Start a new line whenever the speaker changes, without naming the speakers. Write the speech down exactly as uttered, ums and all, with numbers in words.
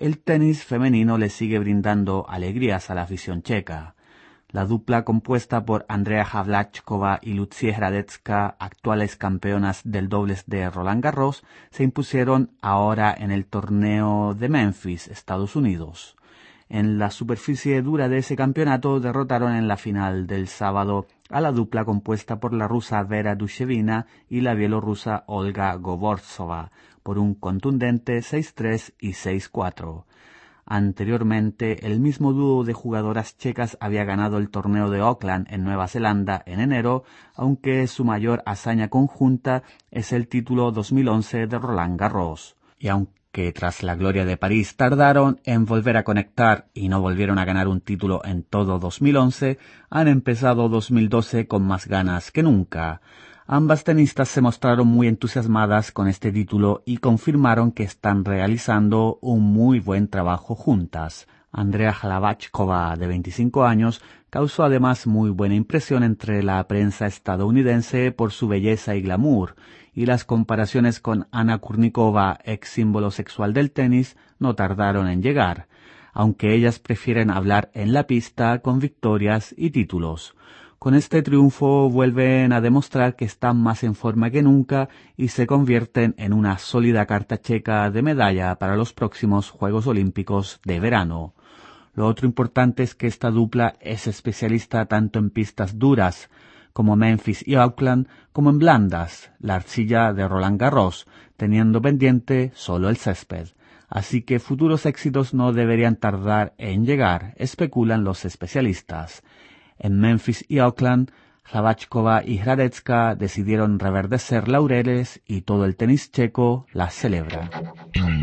el tenis femenino le sigue brindando alegrías a la afición checa. La dupla compuesta por Andrea Havláčková y Lucie Hradecká, actuales campeonas del dobles de Roland Garros, se impusieron ahora en el torneo de Memphis, Estados Unidos. En la superficie dura de ese campeonato derrotaron en la final del sábado a la dupla compuesta por la rusa Vera Dushevina y la bielorrusa Olga Govortsova por un contundente seis tres y seis cuatro. Anteriormente, el mismo dúo de jugadoras checas había ganado el torneo de Auckland en Nueva Zelanda en enero, aunque su mayor hazaña conjunta es el título dos mil once de Roland Garros. Y aunque tras la gloria de París tardaron en volver a conectar y no volvieron a ganar un título en todo dos mil once, han empezado dos mil doce con más ganas que nunca. Ambas tenistas se mostraron muy entusiasmadas con este título y confirmaron que están realizando un muy buen trabajo juntas. Andrea Havláčková, de veinticinco años, causó además muy buena impresión entre la prensa estadounidense por su belleza y glamour, y las comparaciones con Anna Kurnikova, ex símbolo sexual del tenis, no tardaron en llegar, aunque ellas prefieren hablar en la pista con victorias y títulos. Con este triunfo vuelven a demostrar que están más en forma que nunca y se convierten en una sólida carta checa de medalla para los próximos Juegos Olímpicos de verano. Lo otro importante es que esta dupla es especialista tanto en pistas duras, como Memphis y Auckland, como en blandas, la arcilla de Roland Garros, teniendo pendiente solo el césped. Así que futuros éxitos no deberían tardar en llegar, especulan los especialistas. En Memphis y Auckland, Havláčková y Hradecká decidieron reverdecer laureles y todo el tenis checo las celebra.